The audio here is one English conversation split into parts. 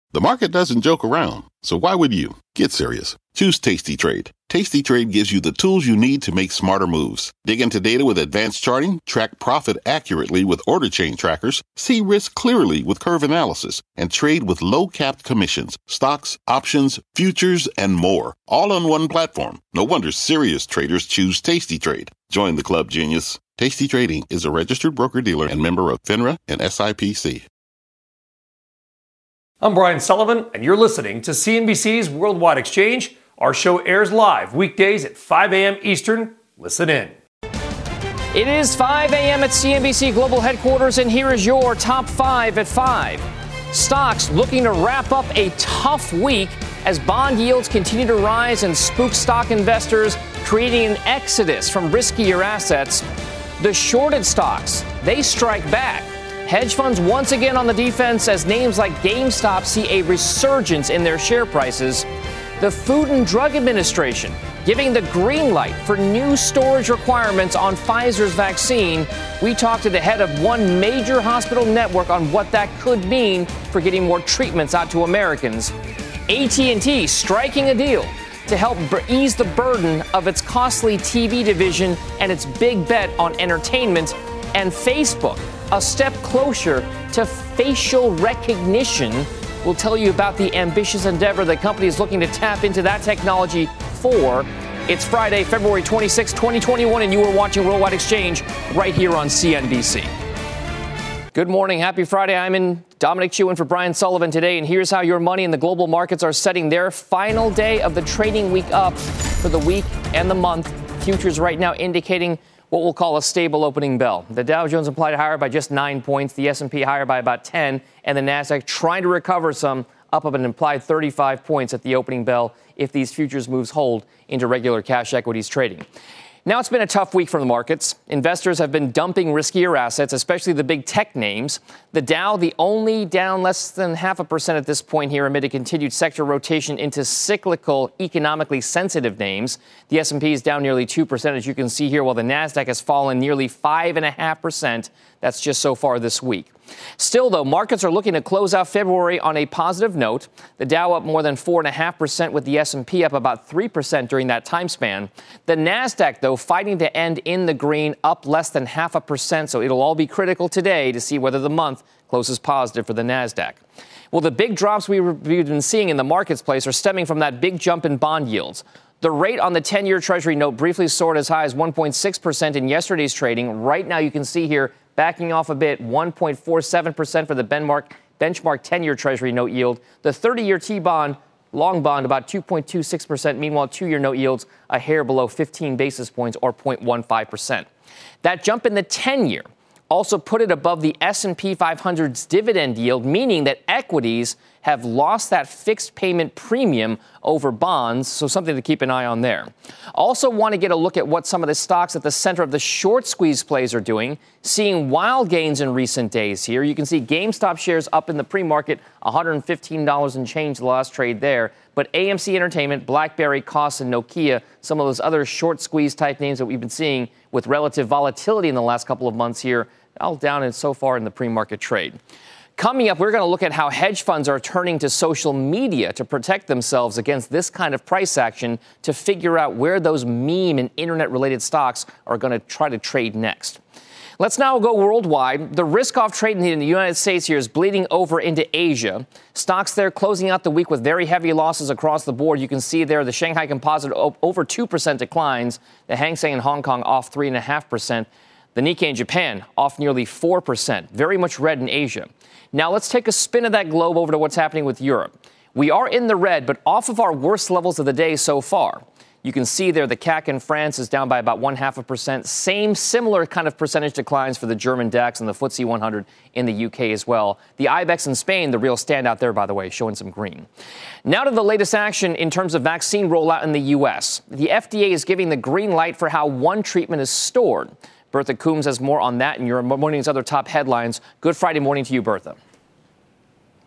The market doesn't joke around, so why would you? Get serious. Choose Tasty Trade. Tasty Trade gives you the tools you need to make smarter moves. Dig into data with advanced charting, track profit accurately with order chain trackers, see risk clearly with curve analysis, and trade with low-capped commissions, stocks, options, futures, and more. All on one platform. No wonder serious traders choose Tasty Trade. Join the club, genius. Tasty Trading is a registered broker-dealer and member of FINRA and SIPC. I'm Brian Sullivan, and you're listening to CNBC's Worldwide Exchange. Our show airs live weekdays at 5 a.m. Eastern. Listen in. It is 5 a.m. at CNBC Global Headquarters, and here is your top 5 at 5. Stocks looking to wrap up a tough week as bond yields continue to rise and spook stock investors, creating an exodus from riskier assets. The shorted stocks, they strike back. Hedge funds once again on the defense as names like GameStop see a resurgence in their share prices. The Food and Drug Administration giving the green light for new storage requirements on Pfizer's vaccine. We talked to the head of one major hospital network on what that could mean for getting more treatments out to Americans. AT&T striking a deal to help ease the burden of its costly TV division and its big bet on entertainment. And Facebook, a step closer to facial recognition. We'll tell you about the ambitious endeavor the company is looking to tap into that technology for. It's Friday, February 26, 2021, and you are watching Worldwide Exchange right here on CNBC. Good morning. Happy Friday. I'm in Dominic Chu in for Brian Sullivan today, and here's how your money and the global markets are setting their final day of the trading week up for the week and the month. Futures right now indicating what we'll call a stable opening bell. The Dow Jones implied higher by just 9 points, the S&P higher by about 10, and the Nasdaq trying to recover some, up an implied 35 points at the opening bell if these futures moves hold into regular cash equities trading. Now it's been a tough week for the markets. Investors have been dumping riskier assets, especially the big tech names. The Dow, the only down less than 0.5% at this point here amid a continued sector rotation into cyclical, economically sensitive names. The S&P is down nearly 2%, as you can see here, while the Nasdaq has fallen nearly 5.5%. That's just so far this week. Still, though, markets are looking to close out February on a positive note. The Dow up more than 4.5%, with the S&P up about 3% during that time span. The Nasdaq, though, fighting to end in the green, up less than 0.5%. So it'll all be critical today to see whether the month closes positive for the Nasdaq. Well, the big drops we've been seeing in the marketplace are stemming from that big jump in bond yields. The rate on the 10-year Treasury note briefly soared as high as 1.6% in yesterday's trading. Right now, you can see here, backing off a bit, 1.47% for the benchmark 10-year Treasury note yield. The 30-year T-bond, long bond, about 2.26%. Meanwhile, 2-year note yields a hair below 15 basis points or 0.15%. That jump in the 10-year also put it above the S&P 500's dividend yield, meaning that equities have lost that fixed payment premium over bonds, so something to keep an eye on there. Also want to get a look at what some of the stocks at the center of the short squeeze plays are doing, seeing wild gains in recent days here. You can see GameStop shares up in the pre-market, $115 and change the last trade there. But AMC Entertainment, BlackBerry, Koss, and Nokia, some of those other short squeeze type names that we've been seeing with relative volatility in the last couple of months here, all down and so far in the pre-market trade. Coming up, we're going to look at how hedge funds are turning to social media to protect themselves against this kind of price action to figure out where those meme and internet-related stocks are going to try to trade next. Let's now go worldwide. The risk-off trade in the United States here is bleeding over into Asia. Stocks there closing out the week with very heavy losses across the board. You can see there the Shanghai Composite over 2% declines. The Hang Seng in Hong Kong off 3.5%. The Nikkei in Japan off nearly 4%. Very much red in Asia. Now let's take a spin of that globe over to what's happening with Europe. We are in the red, but off of our worst levels of the day so far. You can see there the CAC in France is down by about 0.5%. Similar kind of percentage declines for the German DAX and the FTSE 100 in the UK as well. The IBEX in Spain, the real standout there, by the way, showing some green. Now to the latest action in terms of vaccine rollout in the U.S. The FDA is giving the green light for how one treatment is stored. Bertha Coombs has more on that and your morning's other top headlines. Good Friday morning to you, Bertha.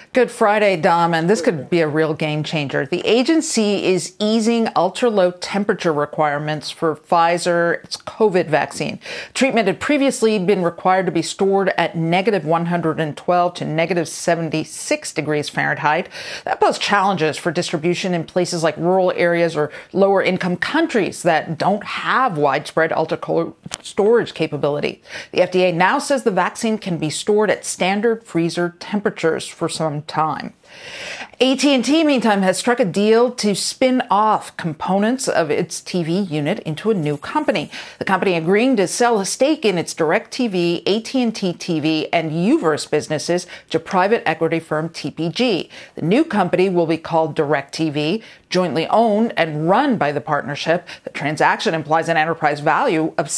Good Friday, Dom, and this could be a real game changer. The agency is easing ultra-low temperature requirements for Pfizer's COVID vaccine. Treatment had previously been required to be stored at negative 112 to negative 76 degrees Fahrenheit. That posed challenges for distribution in places like rural areas or lower-income countries that don't have widespread ultra-cold storage capability. The FDA now says the vaccine can be stored at standard freezer temperatures for some time. AT&T, meantime, has struck a deal to spin off components of its TV unit into a new company. The company agreeing to sell a stake in its DirecTV, AT&T TV, and Uverse businesses to private equity firm TPG. The new company will be called DirecTV, jointly owned and run by the partnership. The transaction implies an enterprise value of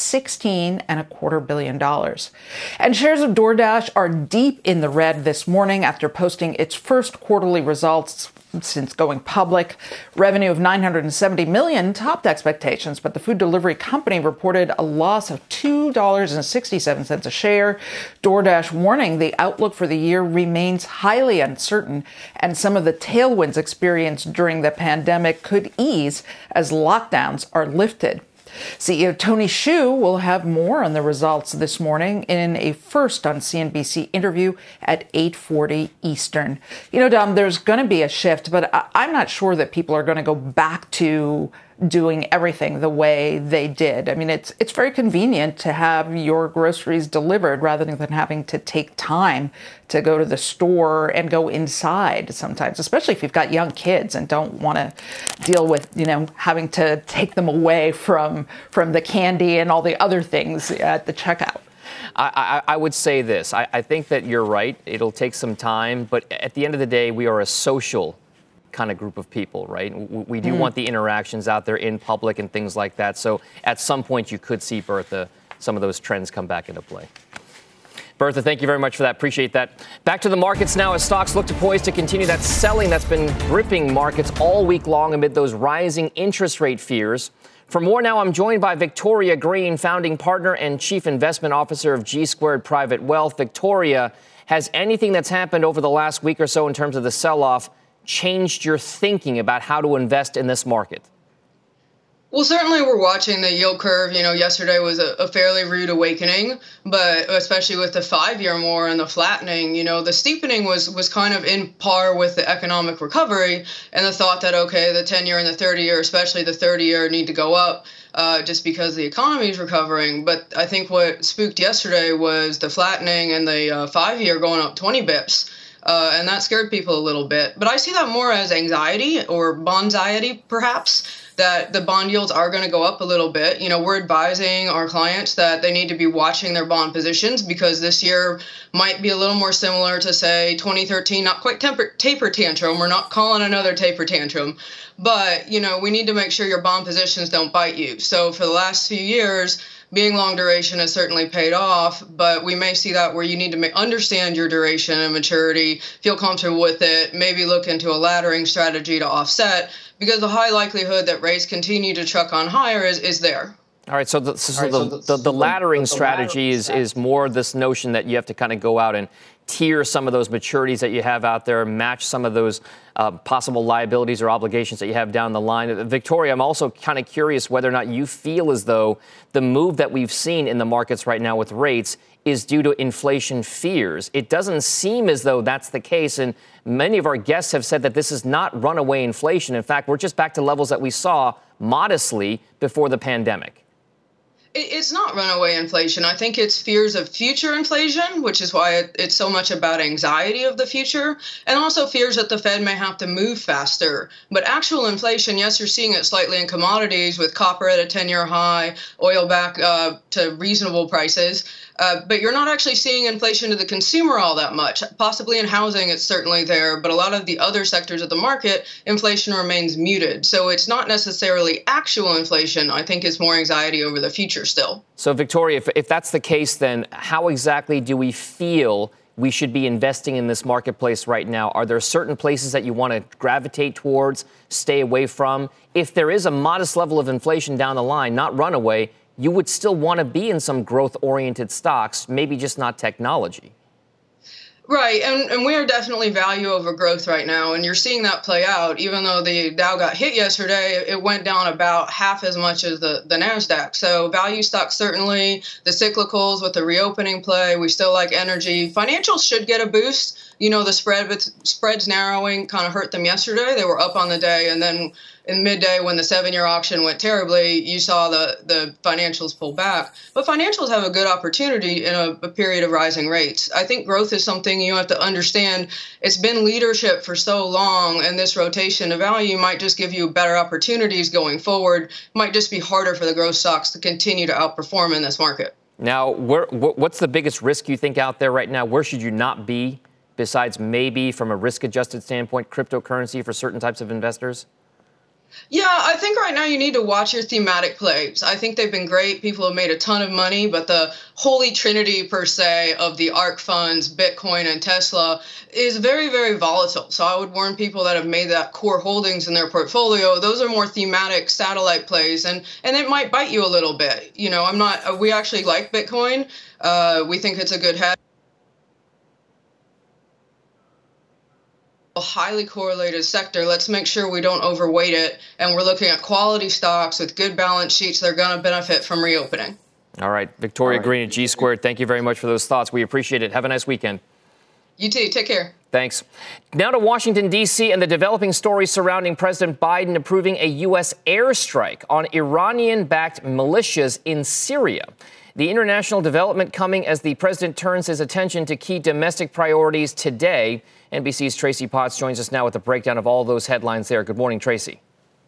$16.25 billion. And shares of DoorDash are deep in the red this morning after posting its first quarterly results since going public. Revenue of $970 million topped expectations, but the food delivery company reported a loss of $2.67 a share. DoorDash warning the outlook for the year remains highly uncertain, and some of the tailwinds experienced during the pandemic could ease as lockdowns are lifted. CEO Tony Xu will have more on the results this morning in a first on CNBC interview at 8:40 Eastern. You know, Dom, there's going to be a shift, but I'm not sure that people are going to go back to doing everything the way they did. I mean, it's very convenient to have your groceries delivered rather than having to take time to go to the store and go inside sometimes, especially if you've got young kids and don't want to deal with, having to take them away from the candy and all the other things at the checkout. I would say this. I think that you're right. It'll take some time. But at the end of the day, we are a social kind of group of people, right? We do want the interactions out there in public and things like that. So at some point you could see, Bertha, some of those trends come back into play. Bertha, thank you very much for that. Appreciate that. Back to the markets now as stocks look to poise to continue that selling that's been gripping markets all week long amid those rising interest rate fears. For more now, I'm joined by Victoria Greene, founding partner and chief investment officer of G Squared Private Wealth. Victoria, has anything that's happened over the last week or so in terms of the sell-off changed your thinking about how to invest in this market? Well, certainly we're watching the yield curve. Yesterday was a fairly rude awakening, but especially with the 5-year more and the flattening, the steepening was kind of in par with the economic recovery and the thought that, okay, the 10-year and the 30-year, especially the 30-year, need to go up just because the economy is recovering. But I think what spooked yesterday was the flattening and the 5-year going up 20 bips. And that scared people a little bit. But I see that more as anxiety or bondziety, perhaps, that the bond yields are going to go up a little bit. We're advising our clients that they need to be watching their bond positions because this year might be a little more similar to, say, 2013, not quite taper tantrum. We're not calling another taper tantrum. But, we need to make sure your bond positions don't bite you. So for the last few years, being long duration has certainly paid off, but we may see that where you need to understand your duration and maturity, feel comfortable with it, maybe look into a laddering strategy to offset, because the high likelihood that rates continue to truck on higher is there. All right, so the laddering strategy is more this notion that you have to kind of go out and tier some of those maturities that you have out there, match some of those possible liabilities or obligations that you have down the line. Victoria, I'm also kind of curious whether or not you feel as though the move that we've seen in the markets right now with rates is due to inflation fears. It doesn't seem as though that's the case, and many of our guests have said that this is not runaway inflation. In fact, we're just back to levels that we saw modestly before the pandemic. It's not runaway inflation. I think it's fears of future inflation, which is why it's so much about anxiety of the future, and also fears that the Fed may have to move faster. But actual inflation, yes, you're seeing it slightly in commodities with copper at a 10-year high, oil back to reasonable prices. But you're not actually seeing inflation to the consumer all that much. Possibly in housing, it's certainly there, but a lot of the other sectors of the market, inflation remains muted. So it's not necessarily actual inflation. I think it's more anxiety over the future still. So, Victoria, if that's the case, then how exactly do we feel we should be investing in this marketplace right now? Are there certain places that you want to gravitate towards, stay away from? If there is a modest level of inflation down the line, not runaway, you would still want to be in some growth-oriented stocks, maybe just not technology. Right, and we are definitely value over growth right now, and you're seeing that play out. Even though the Dow got hit yesterday, it went down about half as much as the NASDAQ. So value stocks, certainly, the cyclicals with the reopening play, we still like energy. Financials should get a boost. You know, the spreads narrowing kind of hurt them yesterday. They were up on the day, and then in midday when the 7-year auction went terribly, you saw the financials pull back. But financials have a good opportunity in a period of rising rates. I think growth is something you have to understand. It's been leadership for so long, and this rotation to value might just give you better opportunities going forward. It might just be harder for the growth stocks to continue to outperform in this market. Now, what's the biggest risk you think out there right now? Where should you not be, besides maybe from a risk-adjusted standpoint, cryptocurrency for certain types of investors? Yeah, I think right now you need to watch your thematic plays. I think they've been great. People have made a ton of money, but the holy trinity, per se, of the ARK funds, Bitcoin and Tesla is very, very volatile. So I would warn people that have made that core holdings in their portfolio. Those are more thematic satellite plays, and it might bite you a little bit. You know, we actually like Bitcoin. We think it's a good hedge. A highly correlated sector. Let's make sure we don't overweight it, and we're looking at quality stocks with good balance sheets that are going to benefit from reopening. All right, Victoria Green at G Squared, thank you very much for those thoughts. We appreciate it. Have a nice weekend. You too. Take care. Thanks. Now to Washington, D.C. and the developing story surrounding President Biden approving a U.S. airstrike on Iranian-backed militias in Syria. The international development coming as the president turns his attention to key domestic priorities today. NBC's Tracy Potts joins us now with a breakdown of all those headlines there. Good morning, Tracy.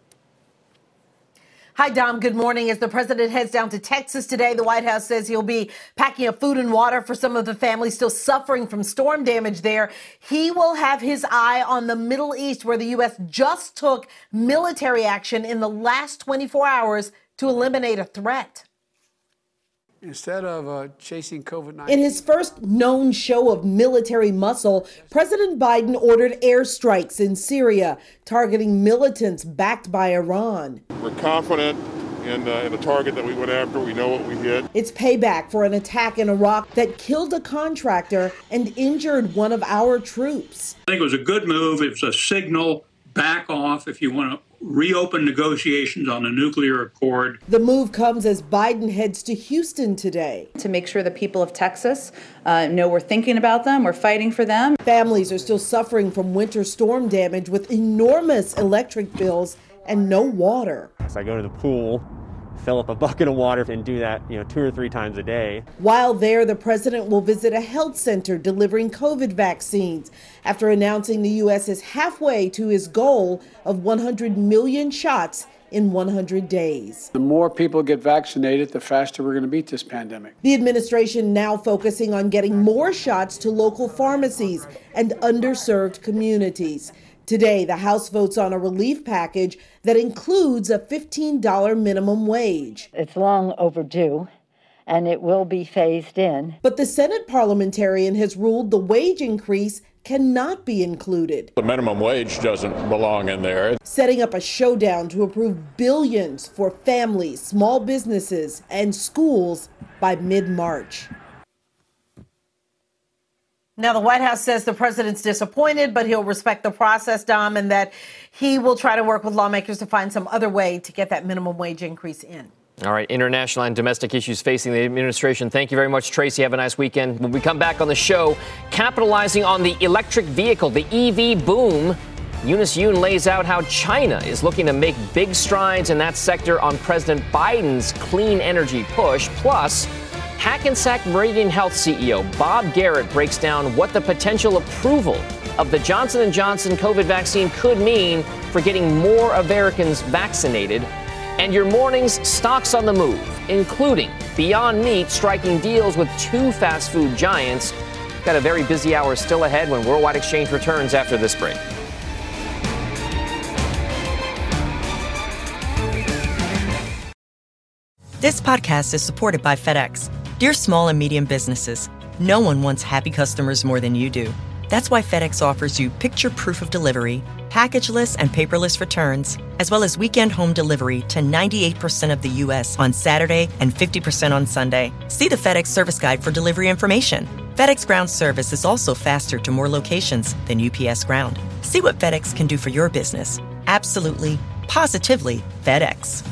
Hi, Dom. Good morning. As the president heads down to Texas today, the White House says he'll be packing up food and water for some of the families still suffering from storm damage there. He will have his eye on the Middle East, where the U.S. just took military action in the last 24 hours to eliminate a threat. Instead of chasing COVID-19. In his first known show of military muscle, President Biden ordered airstrikes in Syria, targeting militants backed by Iran. We're confident in the target that we went after. We know what we hit. It's payback for an attack in Iraq that killed a contractor and injured one of our troops. I think it was a good move. It was a signal. Back off if you want to reopen negotiations on a nuclear accord. The move comes as Biden heads to Houston today. To make sure the people of Texas know we're thinking about them, we're fighting for them. Families are still suffering from winter storm damage with enormous electric bills and no water. So I go to the pool, fill up a bucket of water and do that, 2 or 3 times a day. While there, the president will visit a health center delivering COVID vaccines after announcing the U.S. is halfway to his goal of 100 million shots in 100 days. The more people get vaccinated, the faster we're going to beat this pandemic. The administration now focusing on getting more shots to local pharmacies and underserved communities. Today, the House votes on a relief package that includes a $15 minimum wage. It's long overdue, and it will be phased in. But the Senate parliamentarian has ruled the wage increase cannot be included. The minimum wage doesn't belong in there. Setting up a showdown to approve billions for families, small businesses, and schools by mid-March. Now, the White House says the president's disappointed, but he'll respect the process, Dom, and that he will try to work with lawmakers to find some other way to get that minimum wage increase in. All right, international and domestic issues facing the administration. Thank you very much, Tracy. Have a nice weekend. When we come back on the show, capitalizing on the electric vehicle, the EV boom, Eunice Yoon lays out how China is looking to make big strides in that sector on President Biden's clean energy push. Plus, Hackensack Meridian Health CEO Bob Garrett breaks down what the potential approval of the Johnson & Johnson COVID vaccine could mean for getting more Americans vaccinated. And your morning's stocks on the move, including Beyond Meat striking deals with 2 fast food giants. Got a very busy hour still ahead when Worldwide Exchange returns after this break. This podcast is supported by FedEx. Dear small and medium businesses, no one wants happy customers more than you do. That's why FedEx offers you picture proof of delivery, packageless and paperless returns, as well as weekend home delivery to 98% of the U.S. on Saturday and 50% on Sunday. See the FedEx service guide for delivery information. FedEx Ground service is also faster to more locations than UPS Ground. See what FedEx can do for your business. Absolutely, positively FedEx.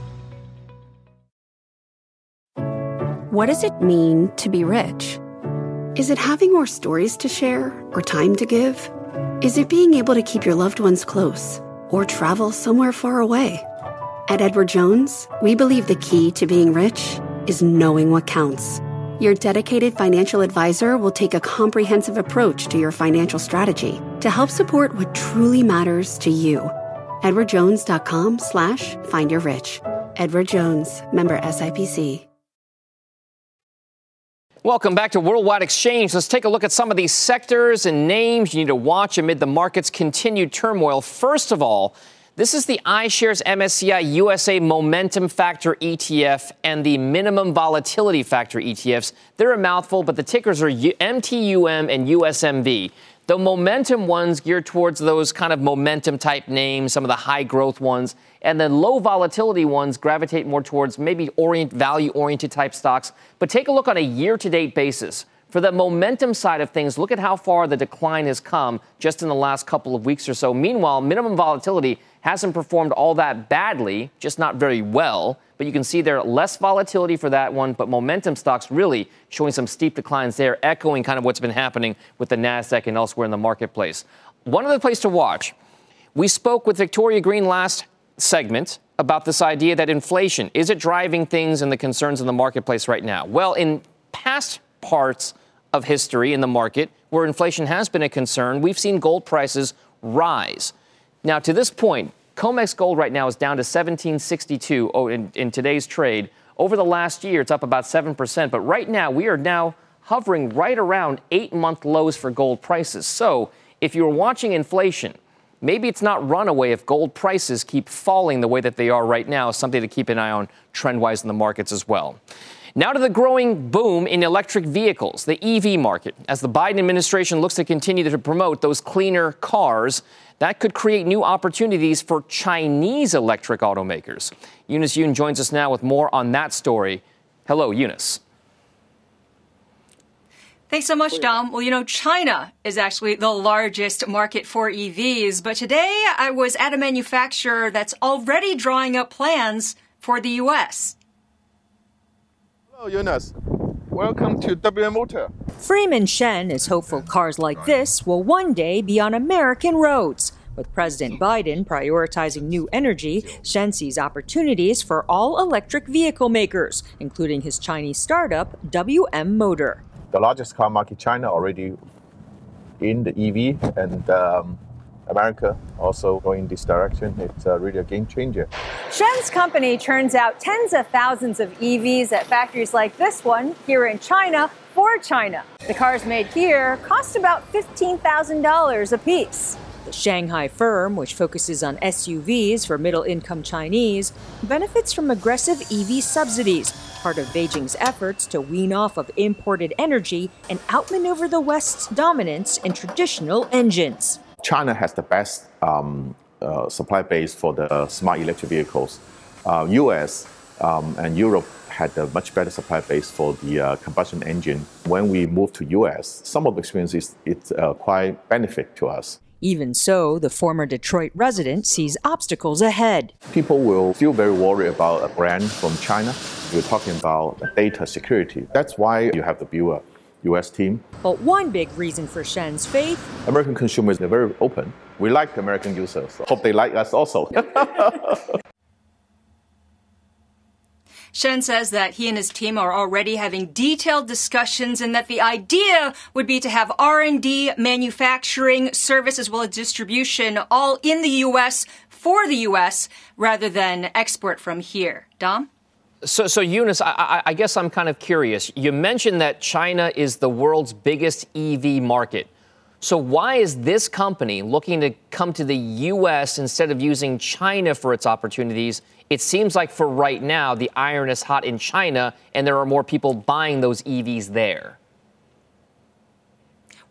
What does it mean to be rich? Is it having more stories to share or time to give? Is it being able to keep your loved ones close or travel somewhere far away? At Edward Jones, we believe the key to being rich is knowing what counts. Your dedicated financial advisor will take a comprehensive approach to your financial strategy to help support what truly matters to you. EdwardJones.com/findyourrich. Edward Jones, member SIPC. Welcome back to Worldwide Exchange. Let's take a look at some of these sectors and names you need to watch amid the market's continued turmoil. First of all, this is the iShares MSCI USA Momentum Factor ETF and the Minimum Volatility Factor ETFs. They're a mouthful, but the tickers are MTUM and USMV. The momentum ones geared towards those kind of momentum type names, some of the high growth ones, and then low volatility ones gravitate more towards maybe value oriented type stocks. But take a look on a year to date basis. For the momentum side of things, look at how far the decline has come just in the last couple of weeks or so. Meanwhile, minimum volatility hasn't performed all that badly, just not very well. But you can see there less volatility for that one, but momentum stocks really showing some steep declines there, echoing kind of what's been happening with the NASDAQ and elsewhere in the marketplace. One other place to watch. We spoke with Victoria Green last segment about this idea that inflation, is it driving things and the concerns in the marketplace right now? Well, in past parts of history in the market where inflation has been a concern, we've seen gold prices rise. Now, to this point, COMEX gold right now is down to $1,762 in today's trade. Over the last year, it's up about 7%. But right now, we are now hovering right around 8-month lows for gold prices. So if you're watching inflation, maybe it's not runaway if gold prices keep falling the way that they are right now. Something to keep an eye on trend-wise in the markets as well. Now to the growing boom in electric vehicles, the EV market. As the Biden administration looks to continue to promote those cleaner cars, that could create new opportunities for Chinese electric automakers. Eunice Yoon joins us now with more on that story. Hello, Eunice. Thanks so much, Dom. Well, China is actually the largest market for EVs, but today I was at a manufacturer that's already drawing up plans for the U.S. Hello, Eunice. Welcome to WM Motor. Freeman Shen is hopeful cars like this will one day be on American roads. With President Biden prioritizing new energy, Shen sees opportunities for all electric vehicle makers, including his Chinese startup, WM Motor. The largest car market, China, already in the EV, and America also going this direction. It's really a game changer. Shen's company turns out tens of thousands of EVs at factories like this one here in China for China. The cars made here cost about $15,000 a piece. The Shanghai firm, which focuses on SUVs for middle-income Chinese, benefits from aggressive EV subsidies, part of Beijing's efforts to wean off of imported energy and outmaneuver the West's dominance in traditional engines. China has the best supply base for the smart electric vehicles. US and Europe had a much better supply base for the combustion engine. When we moved to US, some of the experiences, it's quite benefit to us. Even so, the former Detroit resident sees obstacles ahead. People will still very worried about a brand from China. We're talking about data security. That's why you have to build a U.S. team. But one big reason for Shen's faith, American consumers are very open. We like American users. Hope they like us also. Shen says that he and his team are already having detailed discussions and that the idea would be to have R&D, manufacturing, service, as well as distribution all in the U.S. for the U.S. rather than export from here. Dom? So Eunice, I guess I'm kind of curious. You mentioned that China is the world's biggest EV market. So why is this company looking to come to the U.S. instead of using China for its opportunities? It seems like for right now, the iron is hot in China, and there are more people buying those EVs there.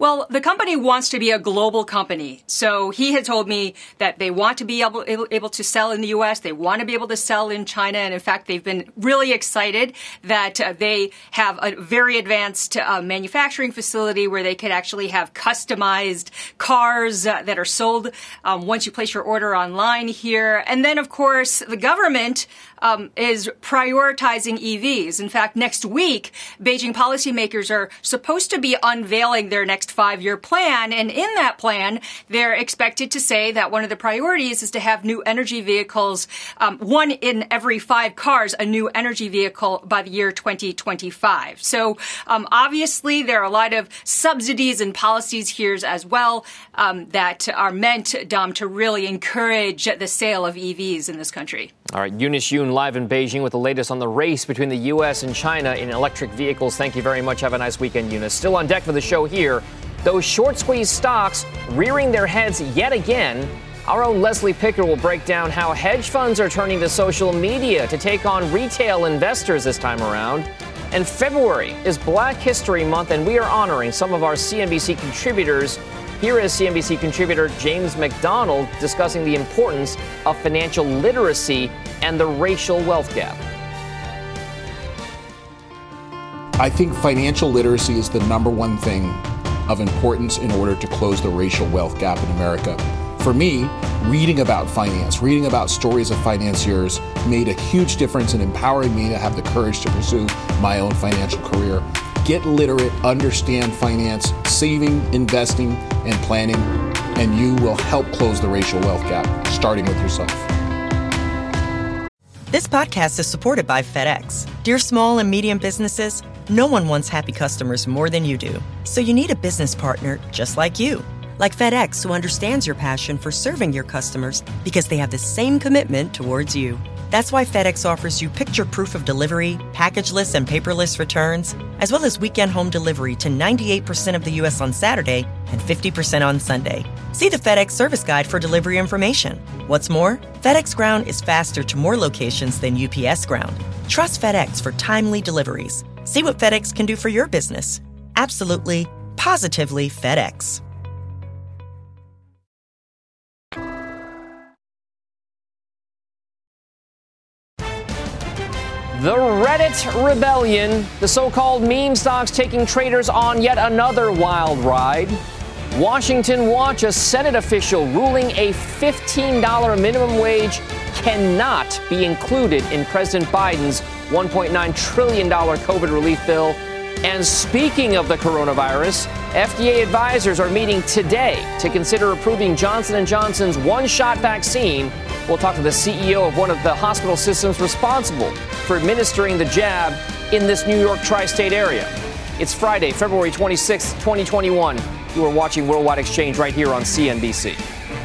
Well, the company wants to be a global company. So he had told me that they want to be able to sell in the U.S. They want to be able to sell in China. And in fact, they've been really excited that they have a very advanced manufacturing facility where they could actually have customized cars that are sold once you place your order online here. And then, of course, the government is prioritizing EVs. In fact, next week, Beijing policymakers are supposed to be unveiling their next 5-year plan. And in that plan, they're expected to say that one of the priorities is to have new energy vehicles, 1 in every 5 cars, a new energy vehicle by the year 2025. So obviously, there are a lot of subsidies and policies here as well that are meant, Dom, to really encourage the sale of EVs in this country. All right, Eunice Yoon live in Beijing with the latest on the race between the U.S. and China in electric vehicles. Thank you very much. Have a nice weekend, Eunice. Still on deck for the show here, those short squeeze stocks rearing their heads yet again. Our own Leslie Picker will break down how hedge funds are turning to social media to take on retail investors this time around. And February is Black History Month, and we are honoring some of our CNBC contributors. Here is CNBC contributor James McDonald discussing the importance of financial literacy and the racial wealth gap. I think financial literacy is the number one thing of importance in order to close the racial wealth gap in America. For me, reading about finance, reading about stories of financiers made a huge difference in empowering me to have the courage to pursue my own financial career. Get literate, understand finance, saving, investing, and planning, and you will help close the racial wealth gap, starting with yourself. This podcast is supported by FedEx. Dear small and medium businesses, no one wants happy customers more than you do. So you need a business partner just like you. Like FedEx, who understands your passion for serving your customers because they have the same commitment towards you. That's why FedEx offers you picture proof of delivery, packageless and paperless returns, as well as weekend home delivery to 98% of the U.S. on Saturday and 50% on Sunday. See the FedEx service guide for delivery information. What's more, FedEx Ground is faster to more locations than UPS Ground. Trust FedEx for timely deliveries. See what FedEx can do for your business. Absolutely, positively FedEx. The Reddit rebellion, the so-called meme stocks taking traders on yet another wild ride. Washington Watch, a Senate official ruling a $15 minimum wage cannot be included in President Biden's $1.9 trillion COVID relief bill. And speaking of the coronavirus, FDA advisors are meeting today to consider approving Johnson & Johnson's one-shot vaccine. We'll talk to the CEO of one of the hospital systems responsible for administering the jab in this New York tri-state area. It's Friday, February 26, 2021. You are watching Worldwide Exchange right here on CNBC.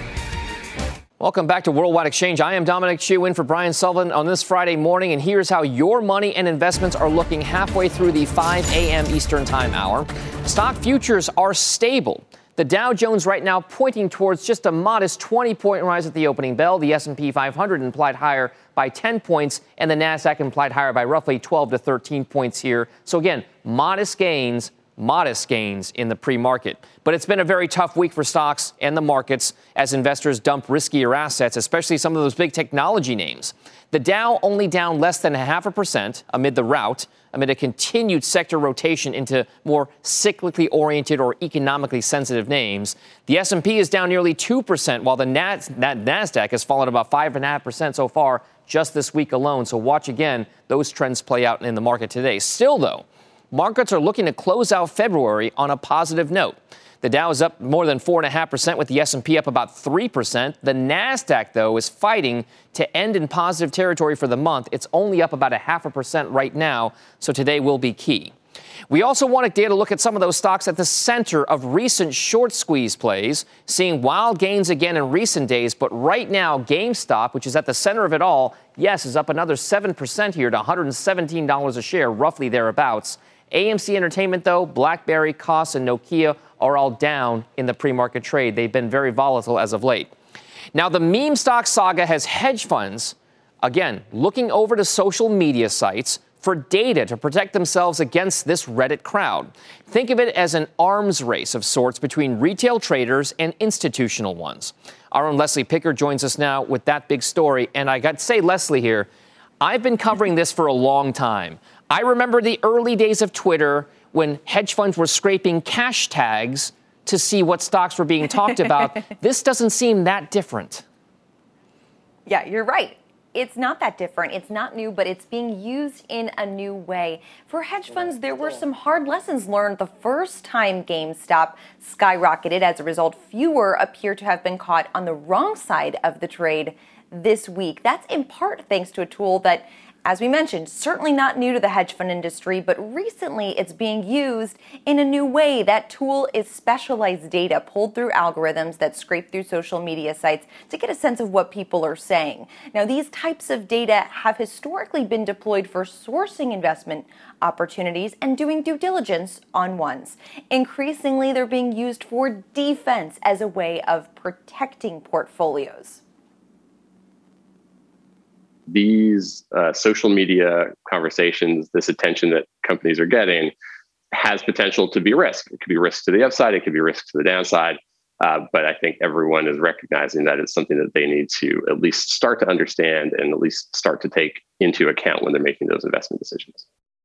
Welcome back to Worldwide Exchange. I am Dominic Chu in for Brian Sullivan on this Friday morning, and here's how your money and investments are looking halfway through the 5 a.m. Eastern Time hour. Stock futures are stable. The Dow Jones right now pointing towards just a modest 20-point rise at the opening bell. The S&P 500 implied higher by 10 points, and the Nasdaq implied higher by roughly 12 to 13 points here. So again, modest gains in the pre-market. But it's been a very tough week for stocks and the markets as investors dump riskier assets, especially some of those big technology names. The Dow only down less than 0.5% amid the rout, amid a continued sector rotation into more cyclically oriented or economically sensitive names. The S&P is down nearly 2%, while the Nasdaq has fallen about 5.5% so far just this week alone. So watch again those trends play out in the market today. Still, though, markets are looking to close out February on a positive note. The Dow is up more than 4.5%, with the S&P up about 3%. The Nasdaq, though, is fighting to end in positive territory for the month. It's only up about 0.5% right now, so today will be key. We also wanted to look at some of those stocks at the center of recent short squeeze plays, seeing wild gains again in recent days. But right now, GameStop, which is at the center of it all, yes, is up another 7% here to $117 a share, roughly thereabouts. AMC Entertainment, though, BlackBerry, Koss, and Nokia are all down in the pre-market trade. They've been very volatile as of late. Now, the meme stock saga has hedge funds, again, looking over to social media sites for data to protect themselves against this Reddit crowd. Think of it as an arms race of sorts between retail traders and institutional ones. Our own Leslie Picker joins us now with that big story. And I got to say, Leslie here, I've been covering this for a long time. I remember the early days of Twitter when hedge funds were scraping cash tags to see what stocks were being talked about. This doesn't seem that different. Yeah, you're right. It's not that different. It's not new, but it's being used in a new way. For hedge funds, there were some hard lessons learned the first time GameStop skyrocketed. As a result, fewer appear to have been caught on the wrong side of the trade this week. That's in part thanks to a tool that, as we mentioned, certainly not new to the hedge fund industry, but recently it's being used in a new way. That tool is specialized data pulled through algorithms that scrape through social media sites to get a sense of what people are saying. Now, these types of data have historically been deployed for sourcing investment opportunities and doing due diligence on ones. Increasingly, they're being used for defense as a way of protecting portfolios. These social media conversations, this attention that companies are getting, has potential to be risk. It could be risk to the upside, it could be risk to the downside. But I think everyone is recognizing that it's something that they need to at least start to understand and at least start to take into account when they're making those investment decisions.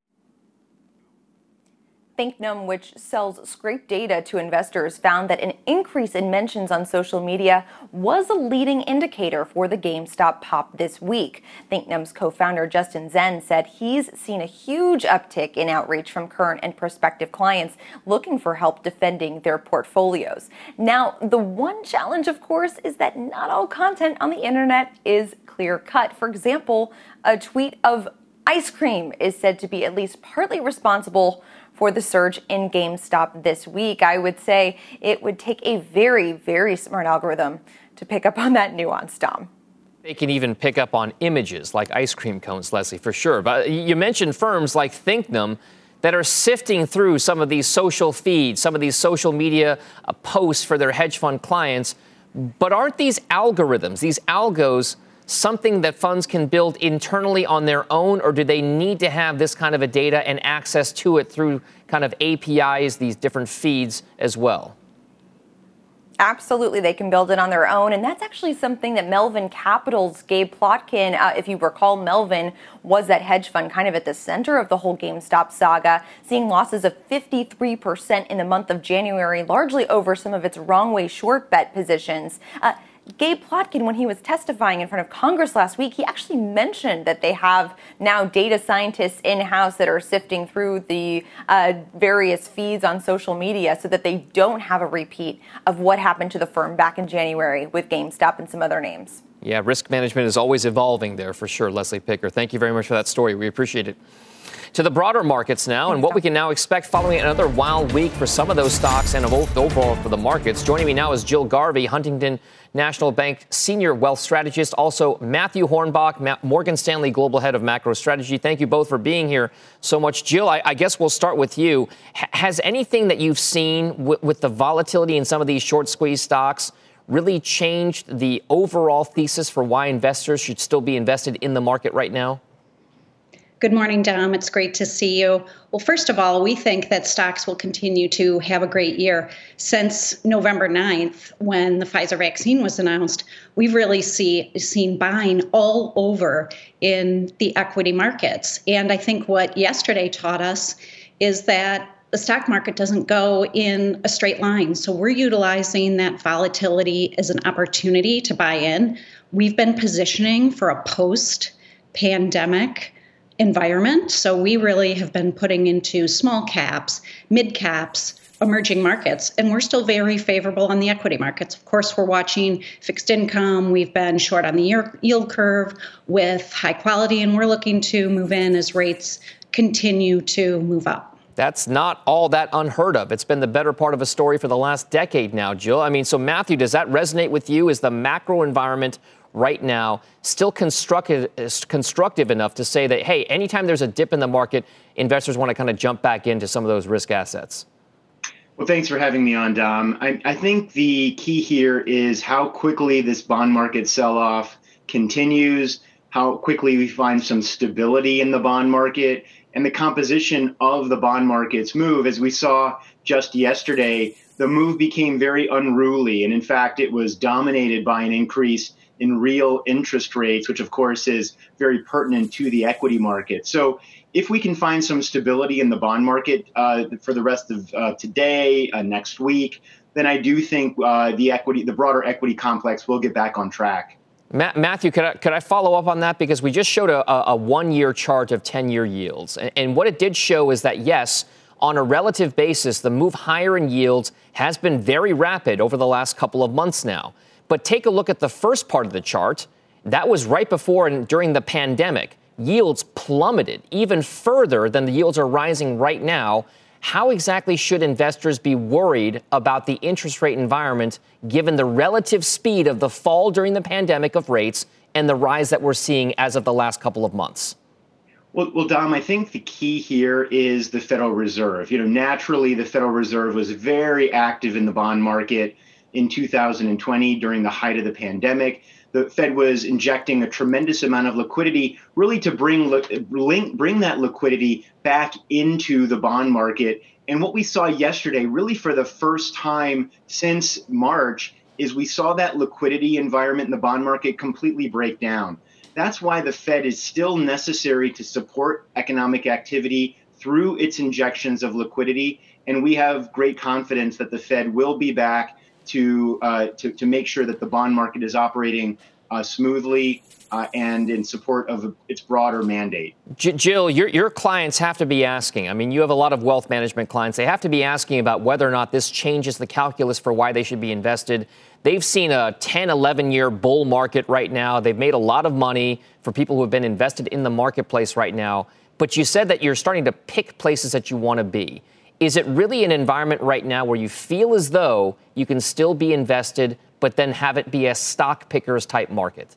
ThinkNum, which sells scraped data to investors, found that an increase in mentions on social media was a leading indicator for the GameStop pop this week. ThinkNum's co-founder Justin Zen said he's seen a huge uptick in outreach from current and prospective clients looking for help defending their portfolios. Now, the one challenge, of course, is that not all content on the internet is clear-cut. For example, a tweet of ice cream is said to be at least partly responsible for the surge in GameStop this week. I would say it would take a very, very smart algorithm to pick up on that nuance, Dom. They can even pick up on images like ice cream cones, Leslie, for sure. But you mentioned firms like ThinkNum that are sifting through some of these social feeds, some of these social media posts for their hedge fund clients. But aren't these algorithms, these algos, something that funds can build internally on their own, or do they need to have this kind of a data and access to it through kind of APIs, these different feeds as well? Absolutely, they can build it on their own, and that's actually something that Melvin Capital's Gabe Plotkin, if you recall, Melvin was that hedge fund kind of at the center of the whole GameStop saga, seeing losses of 53% in the month of January, largely over some of its wrong way short bet positions. Gabe Plotkin, when he was testifying in front of Congress last week, he actually mentioned that they have now data scientists in-house that are sifting through the various feeds on social media so that they don't have a repeat of what happened to the firm back in January with GameStop and some other names. Yeah, risk management is always evolving there for sure. Leslie Picker, thank you very much for that story. We appreciate it. To the broader markets now, and what we can now expect following another wild week for some of those stocks and overall for the markets. Joining me now is Jill Garvey, Huntington National Bank Senior Wealth Strategist. Also, Matthew Hornbach, Morgan Stanley Global Head of Macro Strategy. Thank you both for being here so much. Jill, I guess we'll start with you. Has anything that you've seen with the volatility in some of these short squeeze stocks really changed the overall thesis for why investors should still be invested in the market right now? Good morning, Dom. It's great to see you. Well, first of all, we think that stocks will continue to have a great year. Since November 9th, when the Pfizer vaccine was announced, we've really seen buying all over in the equity markets. And I think what yesterday taught us is that the stock market doesn't go in a straight line. So we're utilizing that volatility as an opportunity to buy in. We've been positioning for a post-pandemic environment. So we really have been putting into small caps, mid caps, emerging markets, and we're still very favorable on the equity markets. Of course, we're watching fixed income. We've been short on the yield curve with high quality, and we're looking to move in as rates continue to move up. That's not all that unheard of. It's been the better part of a story for the last decade now, Jill. I mean, so Matthew, does that resonate with you? Is the macro environment right now still constructive enough to say that, hey, anytime there's a dip in the market, investors want to kind of jump back into some of those risk assets? Well, thanks for having me on, Dom. I think the key here is how quickly this bond market sell-off continues. how quickly we find some stability in the bond market and the composition of the bond market's move. As we saw just yesterday, the move became very unruly. And in fact, it was dominated by an increase in real interest rates, which of course is very pertinent to the equity market. So if we can find some stability in the bond market for the rest of today, next week, then I do think the broader equity complex will get back on track. Matthew, could I follow up on that? Because we just showed a one-year chart of 10-year yields. And what it did show is that, yes, on a relative basis, the move higher in yields has been very rapid over the last couple of months now. But take a look at the first part of the chart. That was right before and during the pandemic. Yields plummeted even further than the yields are rising right now. How exactly should investors be worried about the interest rate environment given the relative speed of the fall during the pandemic of rates and the rise that we're seeing as of the last couple of months? Well, Dom, I think the key here is the Federal Reserve. Naturally, the Federal Reserve was very active in the bond market in 2020 during the height of the pandemic. The Fed was injecting a tremendous amount of liquidity, really to bring that liquidity back into the bond market. And what we saw yesterday, really for the first time since March, is we saw that liquidity environment in the bond market completely break down. That's why the Fed is still necessary to support economic activity through its injections of liquidity. And we have great confidence that the Fed will be back to make sure that the bond market is operating smoothly and in support of its broader mandate. Jill, your clients have to be asking. I mean, you have a lot of wealth management clients. They have to be asking about whether or not this changes the calculus for why they should be invested. They've seen a 10, 11-year bull market right now. They've made a lot of money for people who have been invested in the marketplace right now. But you said that you're starting to pick places that you want to be. Is it really an environment right now where you feel as though you can still be invested, but then have it be a stock pickers type market?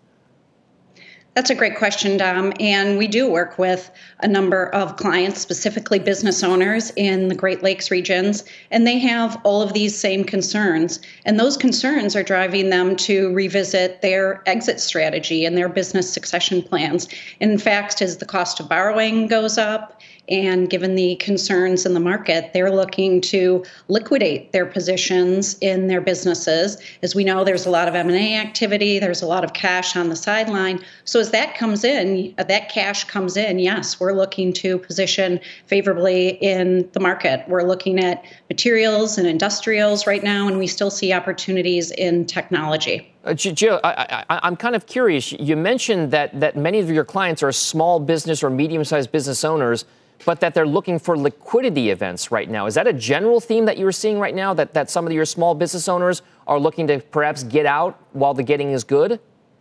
That's a great question, Dom. And we do work with a number of clients, specifically business owners in the Great Lakes regions, and they have all of these same concerns. And those concerns are driving them to revisit their exit strategy and their business succession plans. In fact, as the cost of borrowing goes up, and given the concerns in the market, they're looking to liquidate their positions in their businesses. As we know, there's a lot of M&A activity. There's a lot of cash on the sideline. So as that comes in, that cash comes in, yes, we're looking to position favorably in the market. We're looking at materials and industrials right now, and we still see opportunities in technology. Jill, I'm kind of curious. You mentioned that many of your clients are small business or medium-sized business owners, but that they're looking for liquidity events right now. Is that a general theme that you're seeing right now, that some of your small business owners are looking to perhaps get out while the getting is good?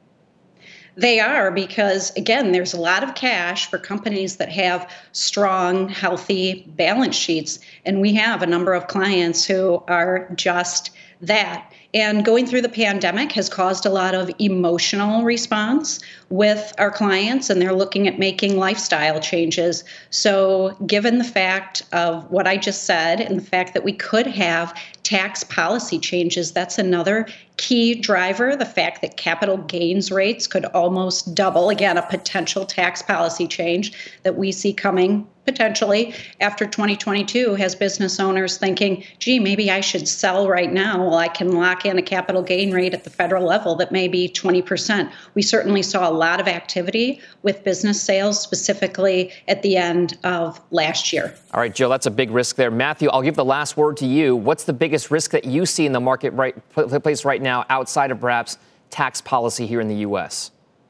They are, because, again, there's a lot of cash for companies that have strong, healthy balance sheets. And we have a number of clients who are just that. And going through the pandemic has caused a lot of emotional response with our clients, and they're looking at making lifestyle changes. So given the fact of what I just said and the fact that we could have tax policy changes, that's another key driver. The fact that capital gains rates could almost double, again, a potential tax policy change that we see coming potentially after 2022 has business owners thinking, gee, maybe I should sell right now while I can lock in a capital gain rate at the federal level that may be 20%. We certainly saw a lot of activity with business sales, specifically at the end of last year. All right, Jill, that's a big risk there. Matthew, I'll give the last word to you. What's the biggest risk that you see in the marketplace right now outside of perhaps tax policy here in the U.S.?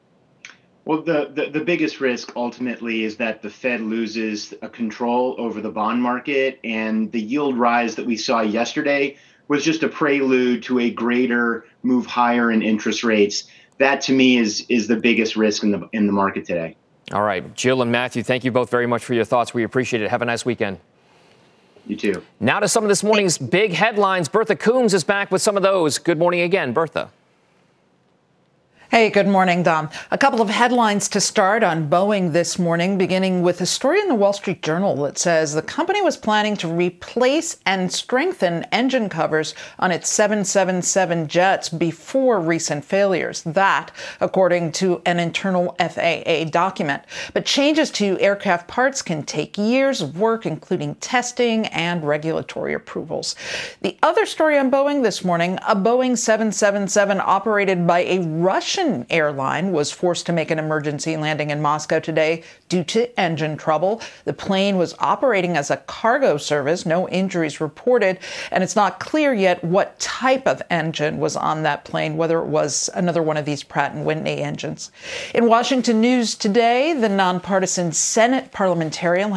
Well, the biggest risk ultimately is that the Fed loses a control over the bond market, and the yield rise that we saw yesterday was just a prelude to a greater move higher in interest rates. That, to me, is the biggest risk in the market today. All right, Jill and Matthew, thank you both very much for your thoughts. We appreciate it. Have a nice weekend. You too. Now to some of this morning's big headlines. Bertha Coombs is back with some of those. Good morning again, Bertha. Hey, good morning, Dom. A couple of headlines to start on Boeing this morning, beginning with a story in the Wall Street Journal that says the company was planning to replace and strengthen engine covers on its 777 jets before recent failures. That, according to an internal FAA document. But changes to aircraft parts can take years of work, including testing and regulatory approvals. The other story on Boeing this morning, a Boeing 777 operated by a Russian airline was forced to make an emergency landing in Moscow today due to engine trouble. The plane was operating as a cargo service, no injuries reported, and it's not clear yet what type of engine was on that plane, whether it was another one of these Pratt & Whitney engines. In Washington News today, the nonpartisan Senate parliamentarian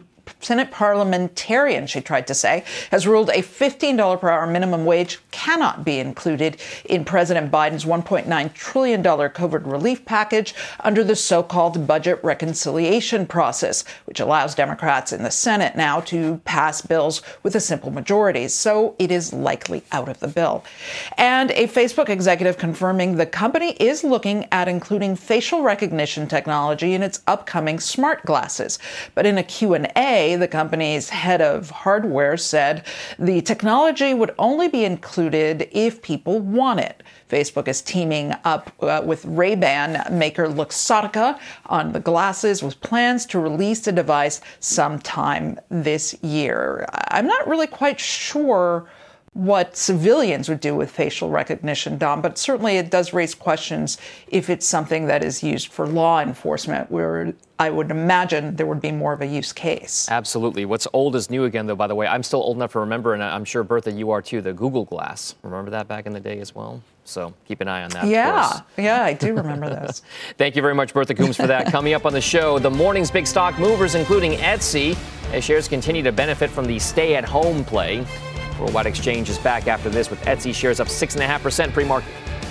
she tried to say, has ruled a $15 per hour minimum wage cannot be included in President Biden's $1.9 trillion COVID relief package under the so-called budget reconciliation process, which allows Democrats in the Senate now to pass bills with a simple majority. So it is likely out of the bill. And a Facebook executive confirming the company is looking at including facial recognition technology in its upcoming smart glasses. But in a Q&A, the company's head of hardware said the technology would only be included if people want it. Facebook is teaming up with Ray-Ban maker Luxottica on the glasses with plans to release the device sometime this year. I'm not really quite sure what civilians would do with facial recognition, Dom, but certainly it does raise questions if it's something that is used for law enforcement, where I would imagine there would be more of a use case. Absolutely. What's old is new again, though, by the way. I'm still old enough to remember, and I'm sure, Bertha, you are too, the Google Glass. Remember that back in the day as well? So keep an eye on that, of course. Yeah, I do remember this. Thank you very much, Bertha Coombs, for that. Coming up on the show, the morning's big stock movers, including Etsy, as shares continue to benefit from the stay-at-home play. Worldwide Exchange is back after this with Etsy shares up 6.5% pre-market.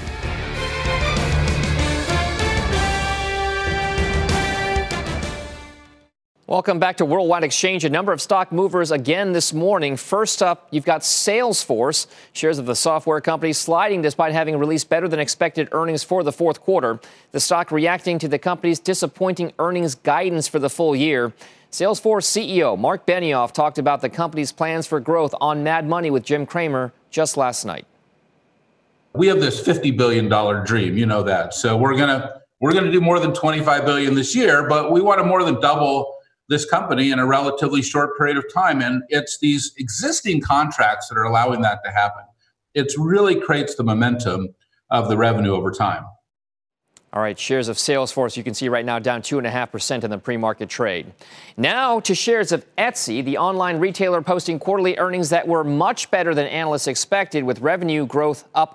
Welcome back to Worldwide Exchange. A number of stock movers again this morning. First up, you've got Salesforce. Shares of the software company sliding despite having released better than expected earnings for the fourth quarter. The stock reacting to the company's disappointing earnings guidance for the full year. Salesforce CEO Mark Benioff talked about the company's plans for growth on Mad Money with Jim Cramer just last night. We have this $50 billion dream, you know that. So we're gonna do more than $25 billion this year, but we want to more than double this company in a relatively short period of time. And it's these existing contracts that are allowing that to happen. It really creates the momentum of the revenue over time. All right, shares of Salesforce, you can see right now down 2.5% in the pre-market trade. Now to shares of Etsy, the online retailer posting quarterly earnings that were much better than analysts expected, with revenue growth up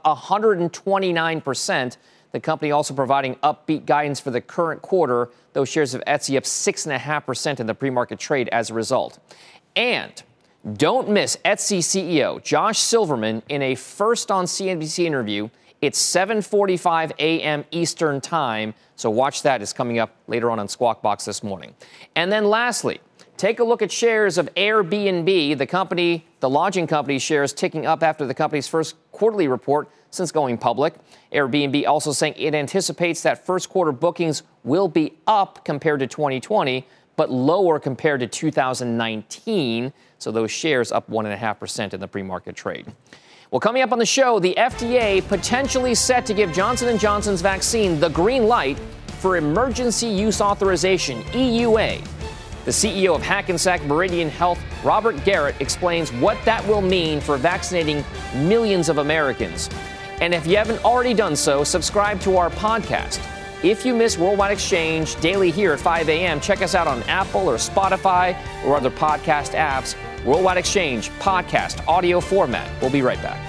129%. The company also providing upbeat guidance for the current quarter. Those shares of Etsy up 6.5% in the pre-market trade as a result. And don't miss Etsy CEO Josh Silverman in a first on CNBC interview. It's 7:45 a.m. Eastern time, so watch that. It's coming up later on Squawk Box this morning. And then lastly, take a look at shares of Airbnb, the company, the lodging company shares ticking up after the company's first quarterly report since going public. Airbnb also saying it anticipates that first quarter bookings will be up compared to 2020, but lower compared to 2019. So those shares up 1.5% in the pre-market trade. Well, coming up on the show, the FDA potentially set to give Johnson & Johnson's vaccine the green light for emergency use authorization, EUA. The CEO of Hackensack Meridian Health, Robert Garrett, explains what that will mean for vaccinating millions of Americans. And if you haven't already done so, subscribe to our podcast. If you miss Worldwide Exchange daily here at 5 a.m., check us out on Apple or Spotify or other podcast apps. Worldwide Exchange, podcast, audio format. We'll be right back.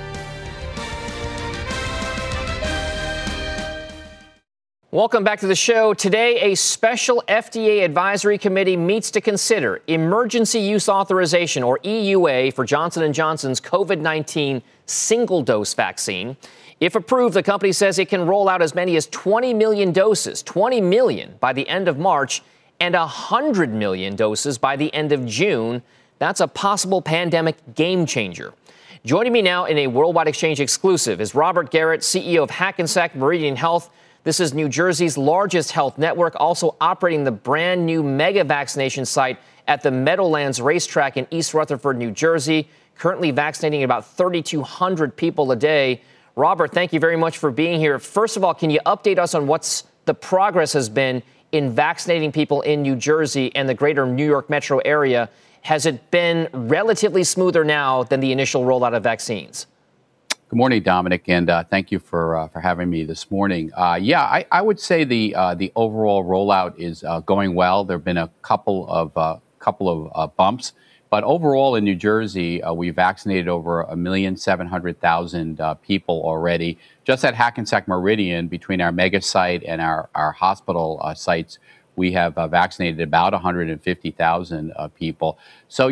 Welcome back to the show. Today, a special FDA advisory committee meets to consider emergency use authorization, or EUA, for Johnson & Johnson's COVID-19 single-dose vaccine. If approved, the company says it can roll out as many as 20 million doses, 20 million by the end of March, and 100 million doses by the end of June. That's a possible pandemic game changer. Joining me now in a Worldwide Exchange exclusive is Robert Garrett, CEO of Hackensack Meridian Health. This is New Jersey's largest health network, also operating the brand new mega vaccination site at the Meadowlands Racetrack in East Rutherford, New Jersey, currently vaccinating about 3,200 people a day. Robert, thank you very much for being here. First of all, can you update us on what's the progress has been in vaccinating people in New Jersey and the greater New York metro area? Has it been relatively smoother now than the initial rollout of vaccines? Good morning, Dominic, and thank you for having me this morning. I would say the overall rollout is going well. There have been a couple of bumps, but overall in New Jersey, we vaccinated over 1,700,000 people already. Just at Hackensack Meridian, between our mega site and our hospital sites, we have vaccinated about 150,000 people. So,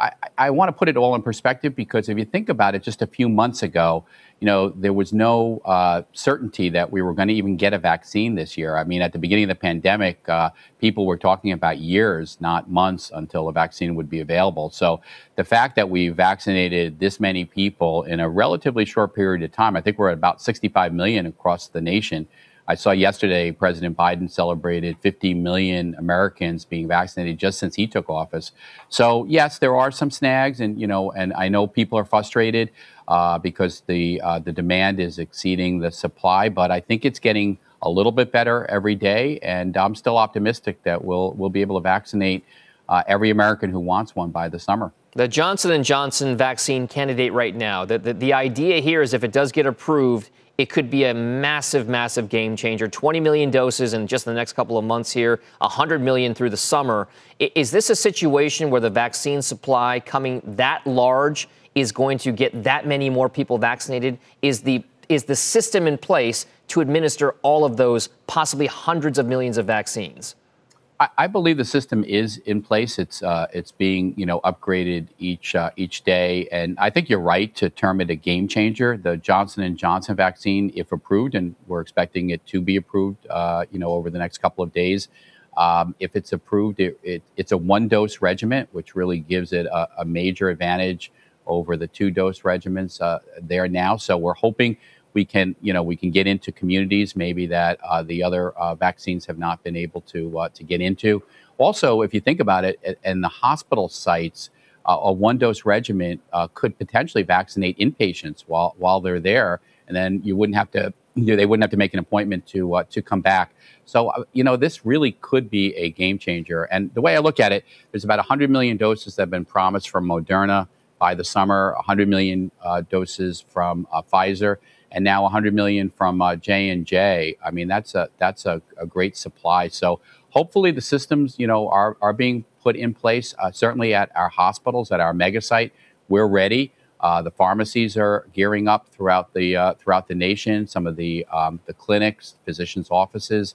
I want to put it all in perspective, because if you think about it, just a few months ago, there was no certainty that we were going to even get a vaccine this year. I mean, at the beginning of the pandemic, people were talking about years, not months, until a vaccine would be available. So the fact that we vaccinated this many people in a relatively short period of time, I think we're at about 65 million across the nation. I saw yesterday President Biden celebrated 50 million Americans being vaccinated just since he took office. So, yes, there are some snags, and I know people are frustrated because the demand is exceeding the supply, but I think it's getting a little bit better every day, and I'm still optimistic that we'll be able to vaccinate every American who wants one by the summer. The Johnson & Johnson vaccine candidate right now, the idea here is if it does get approved, it could be a massive, massive game changer. 20 million doses in just the next couple of months here, 100 million through the summer. Is this a situation where the vaccine supply coming that large is going to get that many more people vaccinated? Is the system in place to administer all of those possibly hundreds of millions of vaccines? I believe the system is in place. It's being upgraded each day, and I think you're right to term it a game changer. The Johnson & Johnson vaccine, if approved, and we're expecting it to be approved, over the next couple of days. If it's approved, it's a one-dose regimen, which really gives it a major advantage over the two-dose regimens there now. So we're hoping we can get into communities maybe that the other vaccines have not been able to get into. Also, if you think about it, in the hospital sites, a one-dose regimen could potentially vaccinate inpatients while they're there, and then they wouldn't have to make an appointment to come back. So this really could be a game changer. And the way I look at it, there's about 100 million doses that have been promised from Moderna by the summer, 100 million doses from Pfizer, and now 100 million from J&J. I mean, that's a great supply. So hopefully the systems, are being put in place. Certainly at our hospitals, at our mega site, we're ready. The pharmacies are gearing up throughout the nation. Some of the clinics, physicians' offices.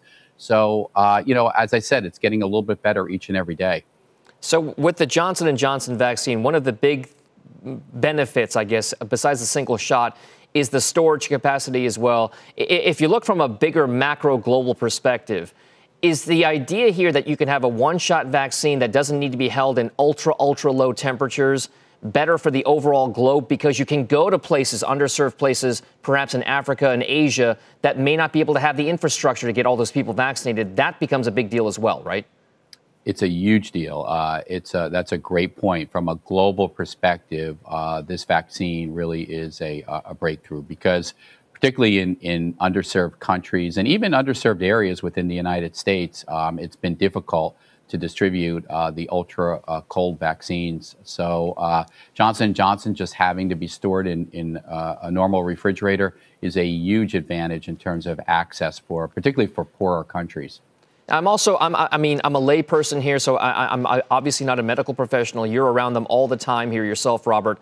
So as I said, it's getting a little bit better each and every day. So with the Johnson & Johnson vaccine, one of the big benefits, I guess, besides the single shot, is the storage capacity as well. If you look from a bigger macro global perspective, is the idea here that you can have a one-shot vaccine that doesn't need to be held in ultra low temperatures better for the overall globe, because you can go to places, underserved places, perhaps in Africa and Asia, that may not be able to have the infrastructure to get all those people vaccinated? That becomes a big deal as well, right? It's a huge deal. That's a great point. From a global perspective, this vaccine really is a breakthrough, because particularly in underserved countries and even underserved areas within the United States, it's been difficult to distribute the ultra cold vaccines. So Johnson & Johnson just having to be stored in a normal refrigerator is a huge advantage in terms of access particularly for poorer countries. I'm a lay person here, so I'm obviously not a medical professional. You're around them all the time here yourself, Robert.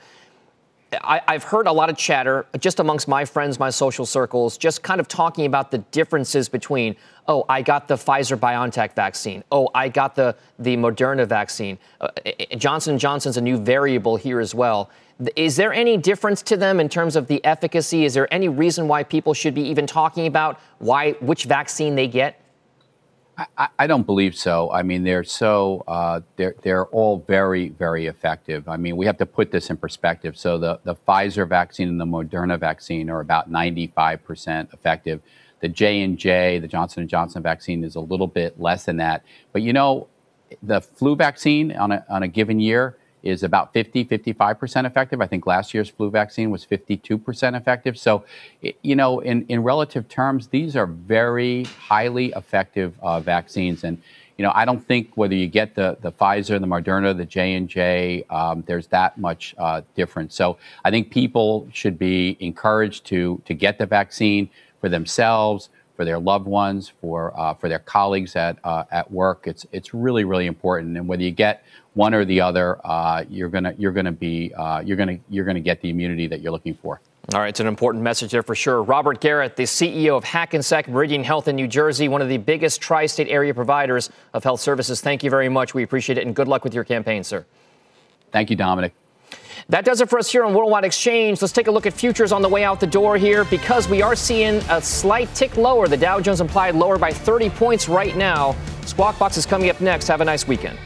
I've heard a lot of chatter just amongst my friends, my social circles, just kind of talking about the differences between, oh, I got the Pfizer-BioNTech vaccine. Oh, I got the Moderna vaccine. Johnson & Johnson's a new variable here as well. Is there any difference to them in terms of the efficacy? Is there any reason why people should be even talking about which vaccine they get? I don't believe so. I mean, they're all very, very effective. I mean, we have to put this in perspective. So the Pfizer vaccine and the Moderna vaccine are about 95% effective. The J&J, the Johnson & Johnson vaccine, is a little bit less than that. But, the flu vaccine on a given year is about 55% effective. I think last year's flu vaccine was 52% effective. So, in relative terms, these are very highly effective vaccines. And, I don't think whether you get the Pfizer, the Moderna, the J&J, there's that much difference. So I think people should be encouraged to get the vaccine for themselves, for their loved ones, for their colleagues at work. It's really, really important. And whether you get one or the other, you're gonna get the immunity that you're looking for. All right, it's an important message there for sure. Robert Garrett, the CEO of Hackensack Meridian Health in New Jersey, one of the biggest tri-state area providers of health services. Thank you very much. We appreciate it, and good luck with your campaign, sir. Thank you, Dominic. That does it for us here on Worldwide Exchange. Let's take a look at futures on the way out the door here, because we are seeing a slight tick lower. The Dow Jones implied lower by 30 points right now. Squawk Box is coming up next. Have a nice weekend.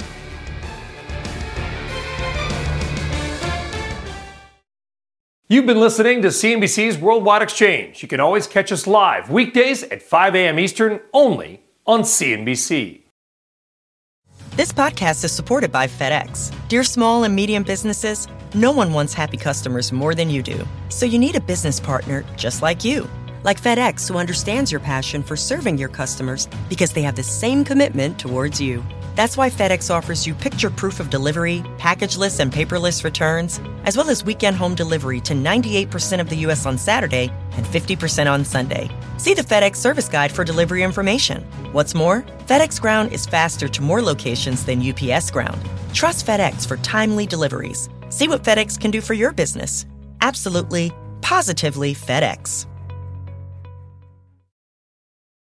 You've been listening to CNBC's Worldwide Exchange. You can always catch us live weekdays at 5 a.m. Eastern, only on CNBC. This podcast is supported by FedEx. Dear small and medium businesses, no one wants happy customers more than you do. So you need a business partner just like you. Like FedEx, who understands your passion for serving your customers because they have the same commitment towards you. That's why FedEx offers you picture proof of delivery, packageless and paperless returns, as well as weekend home delivery to 98% of the U.S. on Saturday and 50% on Sunday. See the FedEx service guide for delivery information. What's more, FedEx Ground is faster to more locations than UPS Ground. Trust FedEx for timely deliveries. See what FedEx can do for your business. Absolutely, positively FedEx.